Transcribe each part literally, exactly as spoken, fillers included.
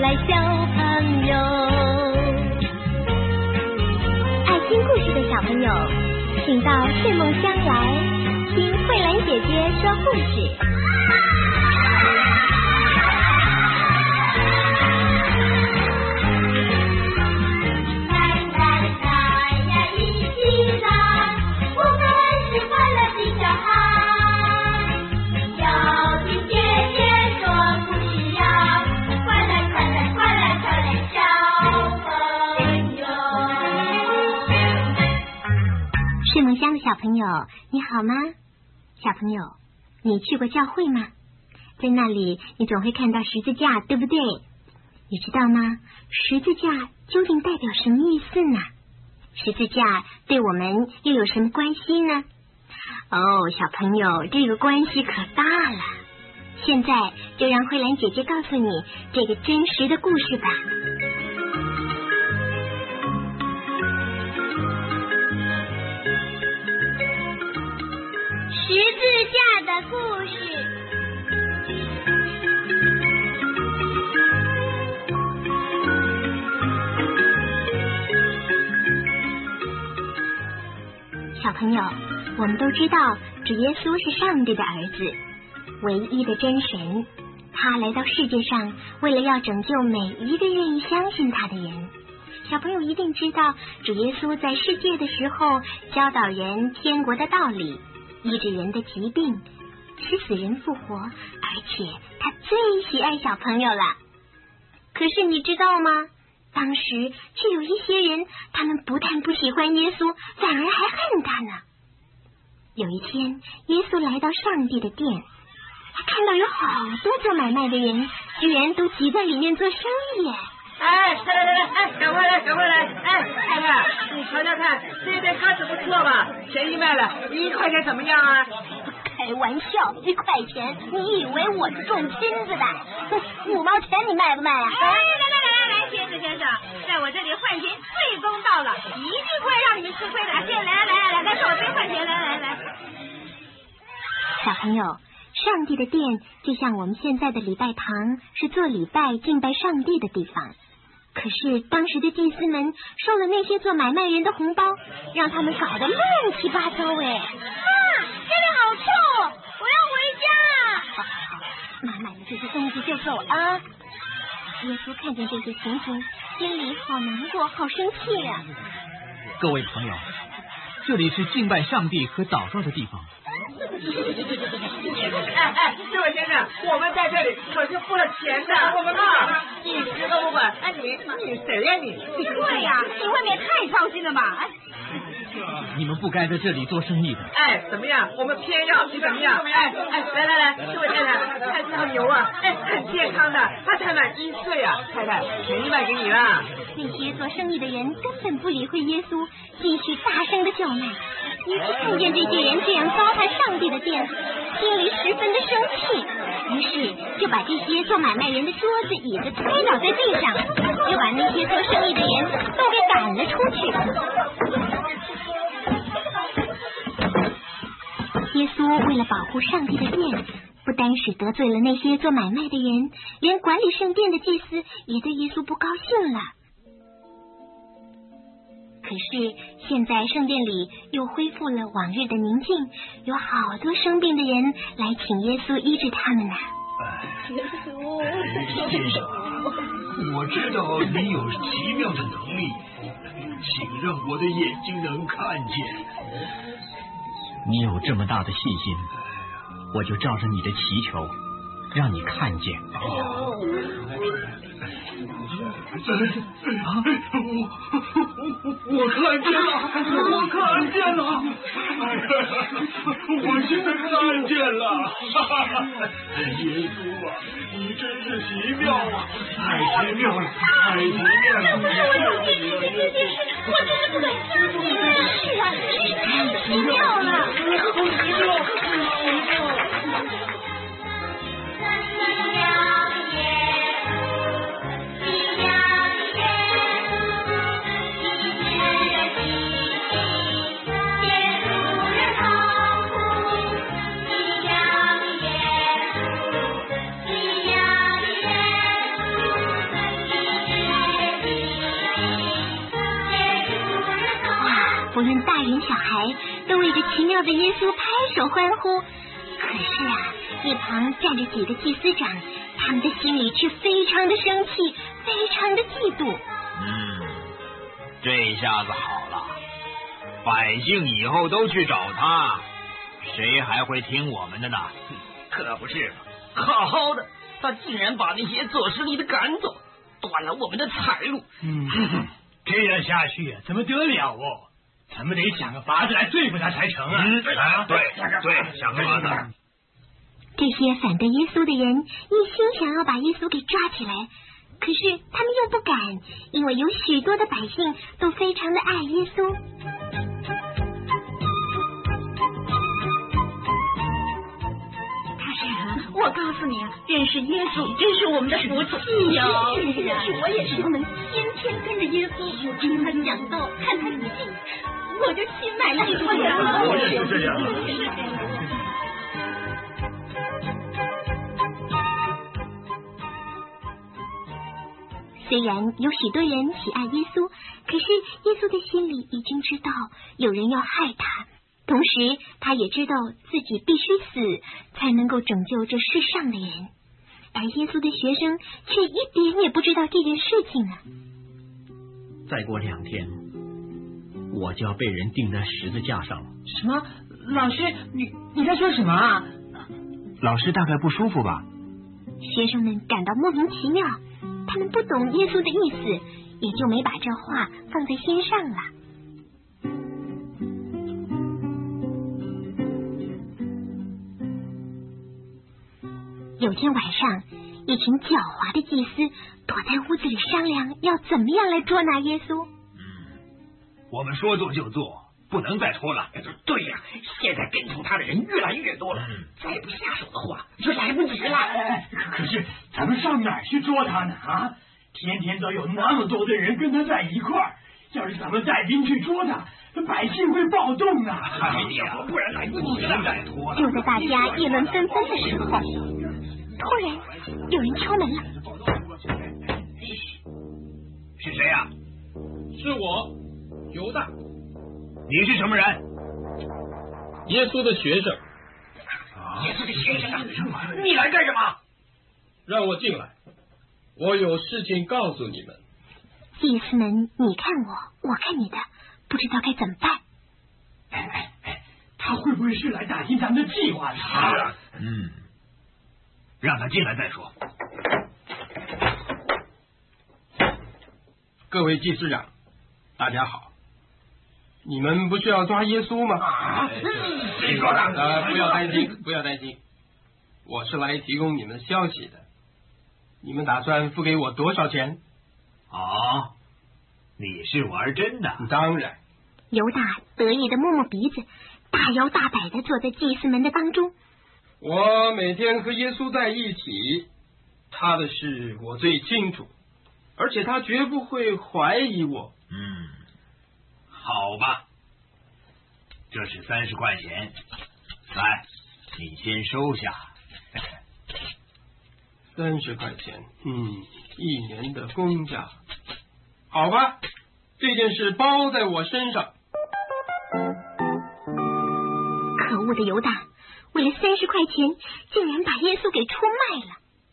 来小朋友。爱听故事的小朋友，请到睡梦乡来听慧兰姐姐说故事。睡梦乡的小朋友，你好吗？小朋友，你去过教会吗？在那里，你总会看到十字架，对不对？你知道吗？十字架究竟代表什么意思呢？十字架对我们又有什么关系呢？哦，小朋友，这个关系可大了。现在就让慧兰姐姐告诉你这个真实的故事吧。十字架的故事。小朋友，我们都知道主耶稣是上帝的儿子，唯一的真神。他来到世界上，为了要拯救每一个愿意相信他的人。小朋友一定知道，主耶稣在世界的时候教导人天国的道理，医治人的疾病，使死人复活，而且他最喜爱小朋友了。可是你知道吗？当时却有一些人，他们不但不喜欢耶稣，反而还恨他呢。有一天，耶稣来到上帝的殿，他看到有好多做买卖的人，居然都挤在里面做生意耶。 哎，来来来，哎，赶快来，赶快来！哎，太太，你瞧瞧看，这对鸽子不错吧？便宜卖了，一块钱怎么样啊？ 开玩笑，一块钱？你以为我是种金子的？五毛钱你卖不卖啊？ 哎，来来来来来，先生先生，在我这里换钱最公道了，一定不会让你们吃亏的。现在来来来来来，到我这换钱，来来来。 小朋友，上帝的殿就像我们现在的礼拜堂，是做礼拜敬拜上帝的地方。可是当时的祭司们收了那些做买卖人的红包，让他们搞得乱七八糟哎！ 妈，这里好臭，我要回家。 好好好，妈买了这些东西就走啊。耶稣看见这些情形，心里好难过，好生气呀、啊。 各位朋友，这里是敬拜上帝和祷告的地方。 哎哎，这位先生，我们在这里可是付了钱的，我们啊，一时都不管。哎，你你谁呀你？ 对呀、啊，你未免太操心了吧？ 你们不该在这里做生意的。 哎，怎么样？我们偏要你怎么样？哎哎，来来来，这位太太，看这头牛啊，哎，很健康的，它才满一岁啊，太太，便宜卖给你了。 那些做生意的人根本不理会耶稣，继续大声的叫卖。耶稣看见这些人这样糟蹋上帝的殿，心里十分的生气，于是就把这些做买卖人的桌子椅子推倒在地上，又把那些做生意的人都给赶了出去。耶稣为了保护上帝的殿，不单是得罪了那些做买卖的人，连管理圣殿的祭司也对耶稣不高兴了。可是现在圣殿里又恢复了往日的宁静，有好多生病的人来请耶稣医治他们呢。 耶稣，先生，我知道你有奇妙的能力，请让我的眼睛能看见。 你有这么大的信心，我就照着你的祈求，让你看见。 啊！我我看见了，我看见了，我现在看见了。耶稣啊，你真是奇妙啊，太奇妙了，太奇妙了！ 这这这这这是，我真是不敢相信啊！是啊，真是太奇妙了， 好奇妙！ 来，都为这奇妙的耶稣拍手欢呼。可是啊，一旁站着几个祭司长，他们的心里却非常的生气，非常的嫉妒。 嗯，这下子好了，百姓以后都去找他，谁还会听我们的呢？ 可不是嘛，好好的，他竟然把那些做势力的赶走，断了我们的财路。 嗯，这样下去怎么得了哦？咱们得想个法子来对付他才成啊！ 嗯，对对对，想个法子。 这些反对耶稣的人一心想要把耶稣给抓起来，可是他们又不敢，因为有许多的百姓都非常的爱耶稣。 我告诉你啊，认识耶稣真是我们的福气哟！是啊，我也是，我们天天跟着耶稣，听他讲道，看他行，我就心满意足了。 我也是这样。 虽然有许多人喜爱耶稣，可是耶稣的心里已经知道有人要害他。同时他也知道自己必须死才能够拯救这世上的人，而耶稣的学生却一点也不知道这件事情啊。 再过两天我就要被人钉在十字架上了。 什么？老师，你你在说什么啊？ 老师大概不舒服吧？ 学生们感到莫名其妙，他们不懂耶稣的意思，也就没把这话放在心上了。有天晚上，一群狡猾的祭司躲在屋子里商量要怎么样来捉拿耶稣。 嗯，我们说做就做，不能再拖了。 对呀、啊，现在跟从他的人越来越多了，嗯、再不下手的话就来不及了。 哎，可是咱们上哪儿去捉他呢？啊，天天都有那么多的人跟他在一块儿，要是咱们带兵去捉他，百姓会暴动啊！ 哎呀，不然来不及了。 就在大家议论纷纷的时候，突然有人敲门了。 是谁呀、啊？ 是我，犹大。 你是什么人？ 耶稣的学生。 耶稣的学生啊！你来干什么？ 让我进来，我有事情告诉你们。 祭司们，你看我，我看你的，不知道该怎么办。 哎哎哎，他会不会是来打听咱们的计划的？ 是啊，嗯，让他进来再说。 各位祭司长，大家好。你们不是要抓耶稣吗？ 啊，谁说的？ 呃，不要担心，不要担心，我是来提供你们消息的。你们打算付给我多少钱？ 哦，你是玩真的？ 当然。 犹大得意的摸摸鼻子，大摇大摆的坐在祭司们的当中。 我每天和耶稣在一起，他的事我最清楚，而且他绝不会怀疑我。 嗯，好吧，这是三十块钱，来，你先收下。 三十块钱，嗯，一年的工价，好吧，这件事包在我身上。 可恶的犹大，为了三十块钱，竟然把耶稣给出卖了。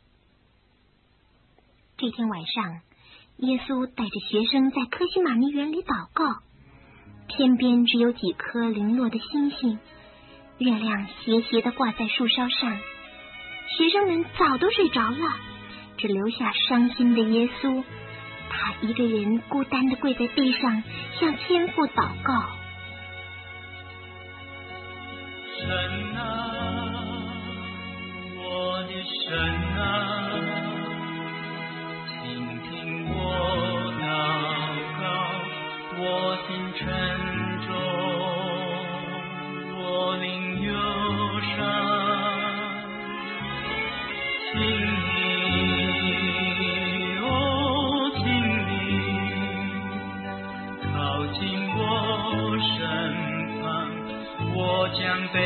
这天晚上，耶稣带着学生在科西玛尼园里祷告，天边只有几颗零落的星星，月亮斜斜地挂在树梢上。学生们早都睡着了，只留下伤心的耶稣，他一个人孤单地跪在地上，向天父祷告。 神啊，我的神啊，请听我祷告，我心沉重，我灵忧伤。请你，哦，请你靠近我身旁，我将背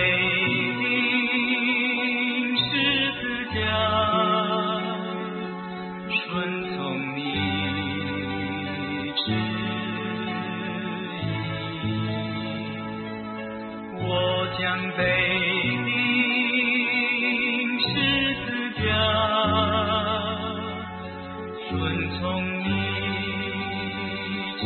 领十字架，顺从你旨意。 背的十字架，顺从你旨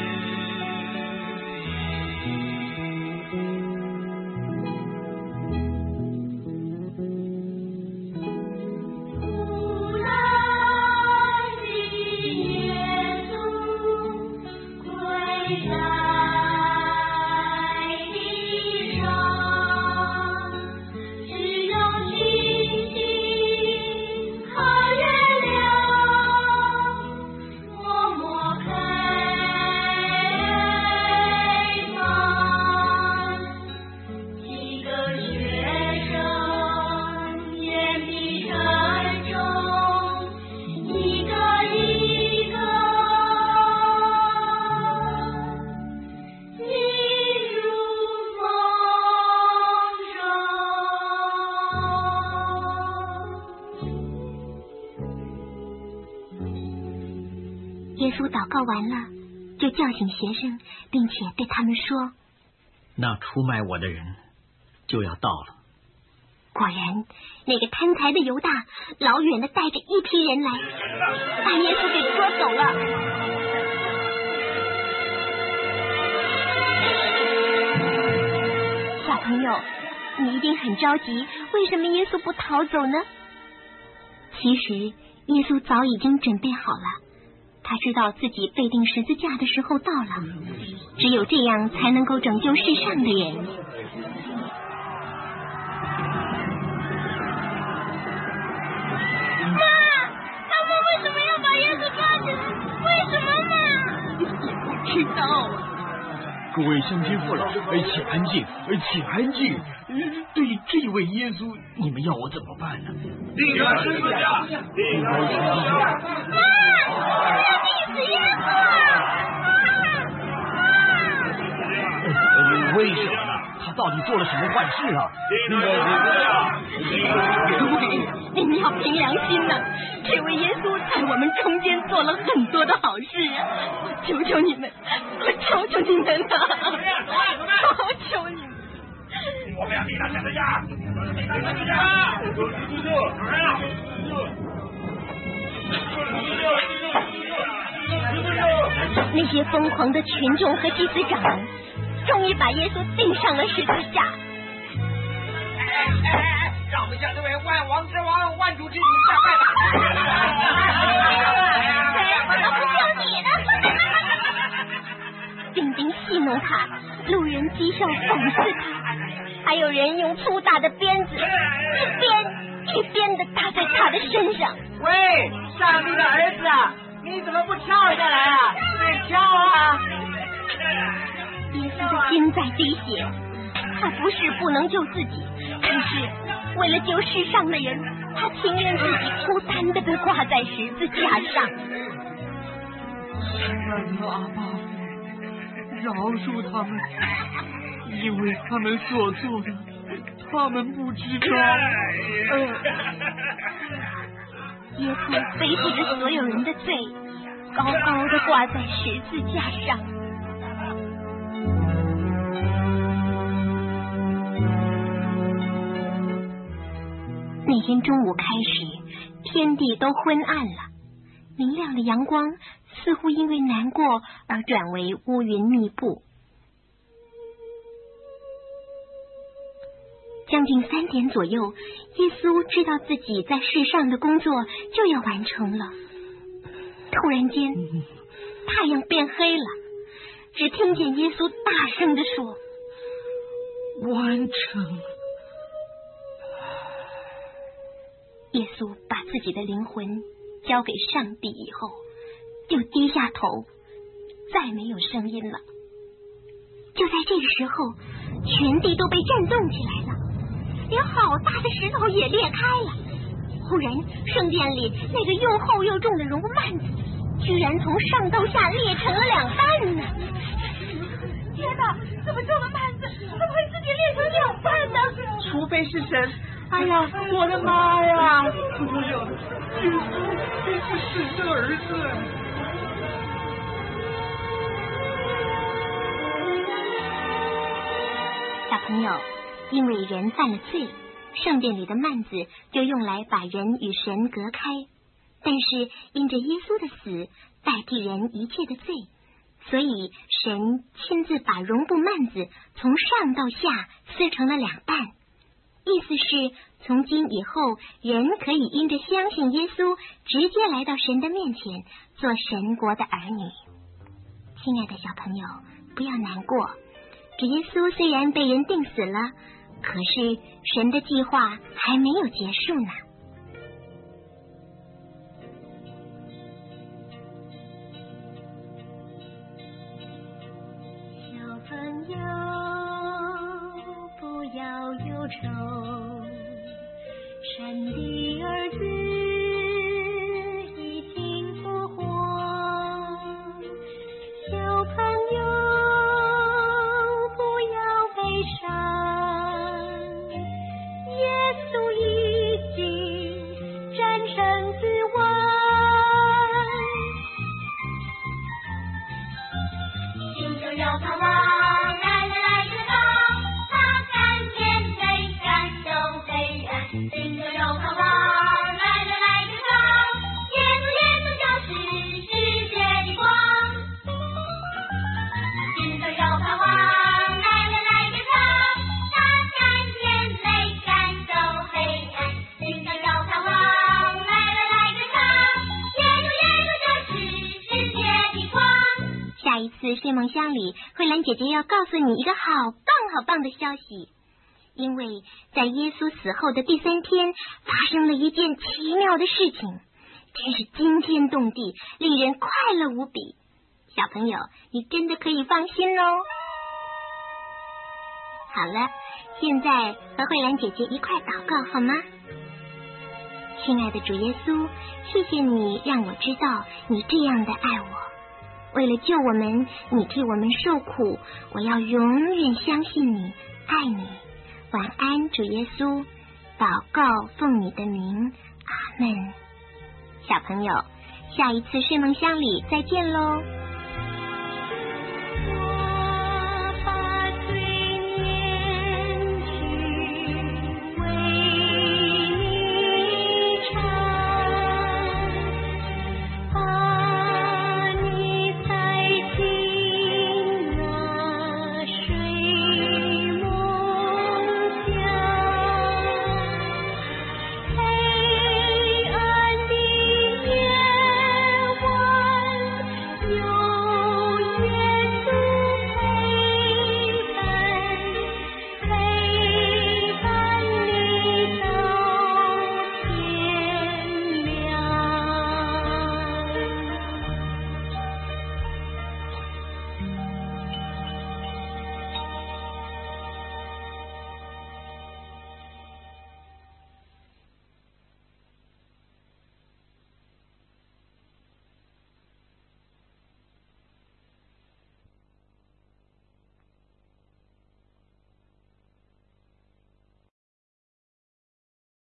耶稣祷告完了，就叫醒学生，并且对他们说： 那出卖我的人就要到了。 果然，那个贪财的犹大老远的带着一批人来，把耶稣给捉走了。小朋友，你一定很着急，为什么耶稣不逃走呢？其实，耶稣早已经准备好了。他知道自己被钉十字架的时候到了，只有这样才能够拯救世上的人。 妈，他们为什么要把耶稣抓起来？为什么嘛？ 我知道啊。各位乡亲父老，请安静，请安静。对这位耶稣，你们要我怎么办呢？ 钉他十字架，钉他十字架。 妈，我要钉死耶稣啊！ 为什么呢？他到底做了什么坏事啊？ 钉他十字架。 各位，你们要凭良心呐！这位耶稣在我们中间做了很多的好事啊！我求求你们，我求求你们呐！求求你们！ 我们要钉他十字架，钉他十字架！ 那些疯狂的群众和祭司长们，终于把耶稣钉上了十字架。 哎哎哎！让我们向这位万王之王、万主之主下拜吧！ 谁不能不救你呢？ 丁丁戏弄他，路人讥笑讽刺他，还有人用粗大的鞭子一鞭一鞭的打在他的身上。 喂，上帝的儿子啊，你怎么不跳下来啊？快跳啊！ 耶稣的心在滴血，他不是不能救自己，但是为了救世上的人，他情愿自己孤单的被挂在十字架上。 亲爱的阿爸，饶恕他们，因为他们所做的，他们不知道。 嗯，耶稣背负着所有人的罪，高高的挂在十字架上。那天中午开始，天地都昏暗了，明亮的阳光似乎因为难过而转为乌云密布。将近三点左右，耶稣知道自己在世上的工作就要完成了。突然间，太阳变黑了，只听见耶稣大声地说：“ 完成了。” 耶稣把自己的灵魂交给上帝以后，就低下头，再没有声音了。就在这个时候，全地都被震动起来了，连好大的石头也裂开了。忽然，圣殿里那个又厚又重的绒幔子，居然从上到下裂成了两半呢！ 天哪，这么重的幔子，怎么会自己裂成两半呢？ 除非是神！哎呀，我的妈呀！ 耶稣真是神的儿子。 小朋友， 因为人犯了罪，圣殿里的幔子就用来把人与神隔开。但是因着耶稣的死代替人一切的罪，所以神亲自把绒布幔子从上到下撕成了两半。意思是从今以后，人可以因着相信耶稣，直接来到神的面前，做神国的儿女。亲爱的小朋友，不要难过，主耶稣虽然被人钉死了，可是神的计划还没有结束呢。 小朋友，不要忧愁，神的儿子已经复活。小朋友，不要悲伤，耶稣已经战胜死亡。心中有盼望，来来来得到，他看见美，感受黑暗。心中有盼望，来来来得到，耶稣耶稣就是世界的光。心中有盼望，来来来得到，他看见美，感受黑暗。心中有盼望，来来来得到，耶稣耶稣就是世界的光。 下一次睡梦乡里，慧兰姐姐要告诉你一个好棒好棒的消息，因为在耶稣死后的第三天，发生了一件奇妙的事情，真是惊天动地，令人快乐无比。小朋友，你真的可以放心哦。好了，现在和慧兰姐姐一块祷告好吗？亲爱的主耶稣，谢谢你让我知道你这样的爱我。为了救我们，你替我们受苦，我要永远相信你，爱你。晚安，主耶稣，祷告奉你的名，阿们。小朋友，下一次睡梦乡里再见喽。